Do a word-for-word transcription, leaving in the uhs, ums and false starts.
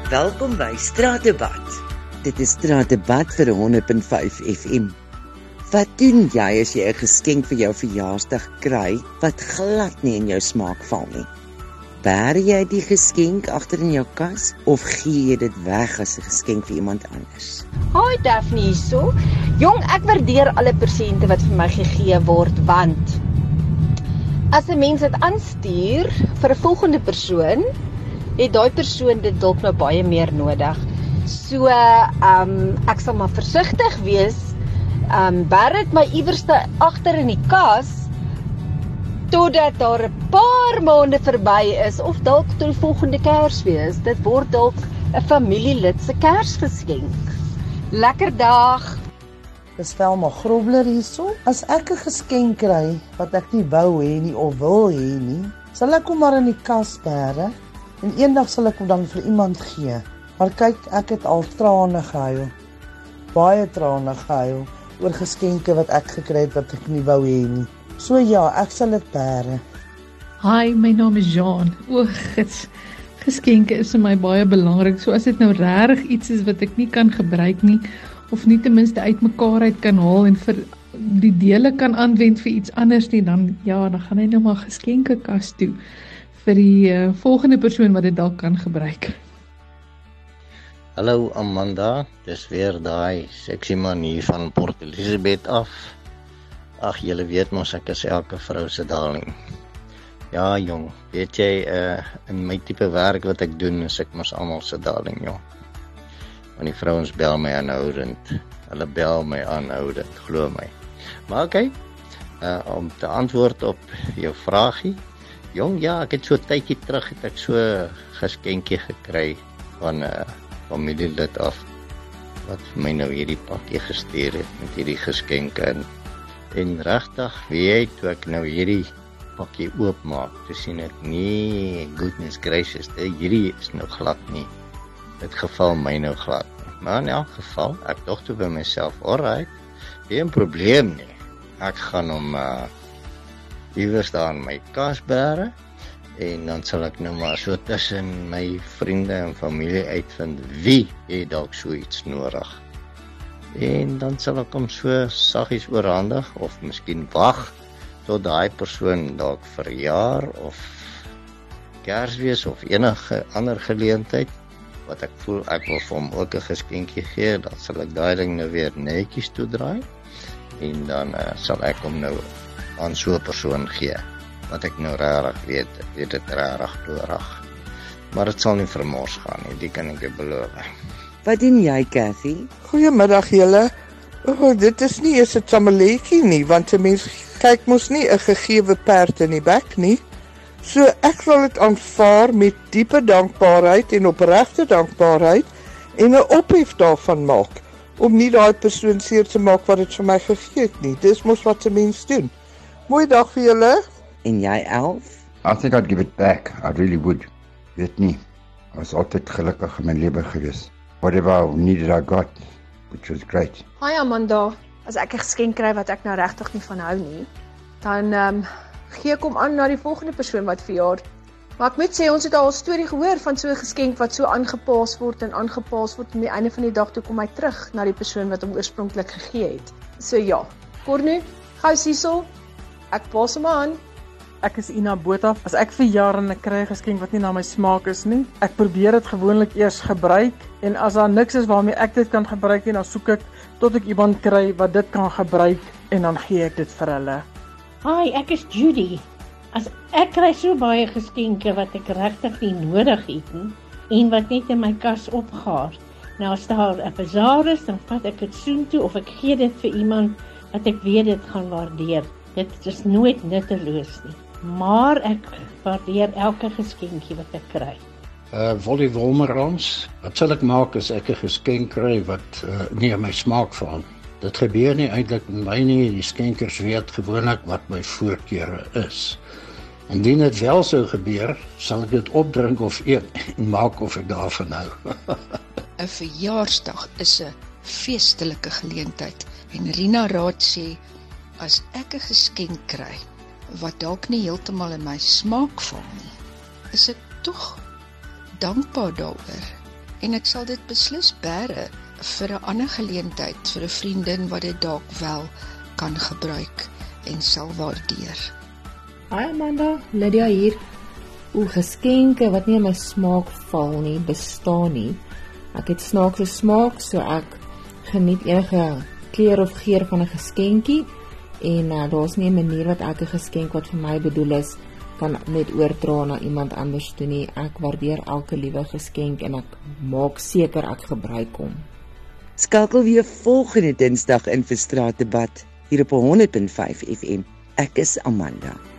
Welkom by Straatdebat. Dit is Straatdebat vir honderd punt vyf F M. Wat doen jy as jy 'n geskenk vir jou verjaarsdag kry wat glad nie in jou smaak val nie? Bær jy die geskenk agter in jou kas of gee jy dit weg as 'n geskenk vir iemand anders? Hi Daphne hierso. Jong, ek waardeer alle persente wat vir my gegee word, want as 'n mens dit aanstuur vir 'n volgende persoon, het daai persoon dit dalk nou baie meer nodig. So, um, ek sal maar versigtig wees. Um, bær dit my iewerste agter in die kas, totdat daar 'n paar maande verby is, of dalk tot die volgende Kersfees. Dit word dalk 'n familielid se Kersgeskenk. Lekker dag! Dis Velma Grobler hierso. As ek 'n geskenk kry wat ek nie wou hê nie of wil hê nie, sal ek hom maar in die kas bære en eendag sal ek hom dan vir iemand gee. Maar kyk, ek het al trane gehuil. Baie trane gehuil oor geskenke wat ek gekry het wat ek nie wou hê nie. So ja, ek sal dit bære. Hi, my naam is Jean. O, gits. Geskenke is vir my baie belangrik. So as dit nou regtig iets is wat ek nie kan gebruik nie, of nie ten minste uitmekaar uit kan haal en vir die dele kan aanwend vir iets anders nie, dan ja, dan gaan hy nou maar geskenkekas toe vir die uh, volgende persoon wat dit dalk kan gebruik. Hallo Amanda, dis weer daai sexy man hier van Port Elizabeth af. Ag, julle weet mos ek is elke vrou se darling. Ja jong, weet jy, uh, in my tipe werk wat ek doen, is ek mos almal se darling jong. Want die vrouens bel my aanhoudend, hulle bel my aanhoudend, glo my. Maar oké, okay, uh, om te antwoord op jou vraagie, jong, ja, ek het so 'n tydjie terug, het ek so 'n geskenkie gekry van 'n uh, familielid af, wat vir my nou hierdie pakkie gestuur het, met hierdie geskenke in. En regtig, weet jy, toe ek nou hierdie pakkie oopmaak, toe sien ek, nee, goodness gracious, hierdie is nou glad nie. Dit geval my nou glad nie. Maar in elk geval, ek dog toe by myself, alright, geen probleem nie. Ek gaan hom uh, iewers daar in my kas bære, en dan sal ek nou maar so tussen my vriende en familie uitvind, wie het dalk so iets nodig. En dan sal ek hom so saggies oorhandig, of miskien wag, tot daai persoon dalk verjaar, of Kersfees, of enige ander geleentheid, wat ek voel, ek wil vir hom ook 'n geskenkie gee, dan sal ek daai ding nou weer netjies toedraai, en dan uh, sal ek hom nou aan so 'n persoon gee, wat ek nou regtig weet, ek weet dit regtig nodig. Maar dit sal nie vermors gaan nie, die kan ek jou beloof. Wat doen jy, Cathy? Goeiemiddag julle. Oh, dit is nie eens 'n tamaletjie nie, want 'n mens kyk mos nie 'n gegewe perd in die bek nie. So ek sal dit aanvaar met diepe dankbaarheid en opregte dankbaarheid en 'n ophef daarvan maak, om nie daai persoon seer te maak wat dit vir my gegee het nie. Dis mos wat 'n mens doen. Mooi dag vir julle. En jy, Elf? I think I'd give it back. I really would. Weet nie. I was altyd gelukkig in my lewe gewees. Whatever I needed I got, which was great. Hi Amanda, as ek 'n geskenk kry wat ek nou regtig nie van hou nie, dan um, gee ek hom aan na die volgende persoon wat verjaar. Maar ek moet sê, ons het al 'n storie gehoor van so 'n geskenk wat so aangepas word en aangepas word, en aan die einde van die dag toe kom hy terug na die persoon wat hom oorspronklik gegee het. So ja, Cornu, gou sisel, ek pas hom aan. Ek is Ina Botha. As ek verjaar en ek kry 'n geskenk wat nie na my smaak is nie, ek probeer dit gewoonlik eers gebruik, en as daar niks is waarmee ek dit kan gebruik nie, dan soek ek tot ek iemand kry wat dit kan gebruik, en dan gee ek dit vir hulle. Hi, ek is Judy. As ek kry so baie geskenke wat ek regtig nie nodig het nie, en wat net in my kas opgaar. Nou as daar 'n bazaar is, dan vat ek dit soontoe of ek gee dit vir iemand wat ek weet dit gaan waardeer. Dit is nooit nutteloos nie. Maar ek waardeer elke geskenkie wat ek kry. Uh, Wolly Wolmerans, wat sal ek maak as ek 'n geskenk kry wat uh, nie aan my smaak val? Dit gebeur nie eintlik met my nie, die skenkers weet gewoonlik wat my voorkeure is. Indien dit wel sou gebeur, sal ek dit opdrink of eet en maak of ek daarvan hou. 'n Verjaarsdag is 'n feestelike geleentheid en Rina Raad sê, as ek 'n geskenk kry wat dalk nie heeltemal in my smaak val nie, is ek tog dankbaar daaroor. en ek sal dit beslis bære vir 'n ander geleentheid, vir 'n vriendin wat dit dalk wel kan gebruik en sal waardeer. Hi Amanda, Lydia hier. Oeh, geskenke wat nie in my smaak val nie, bestaan nie. Ek het snaakse smaak, so ek geniet enige kleur of geur van 'n geskenkie en uh, daar's nie 'n manier wat ek 'n geskenk wat vir my bedoel is kan net oordra na iemand anders toe nie. Ek waardeer elke liewe geskenk en ek maak seker ek gebruik hom. Skakel weer volgende Dinsdag in vir Straatdebat hier op honderd punt vyf F M. Ek is Amanda.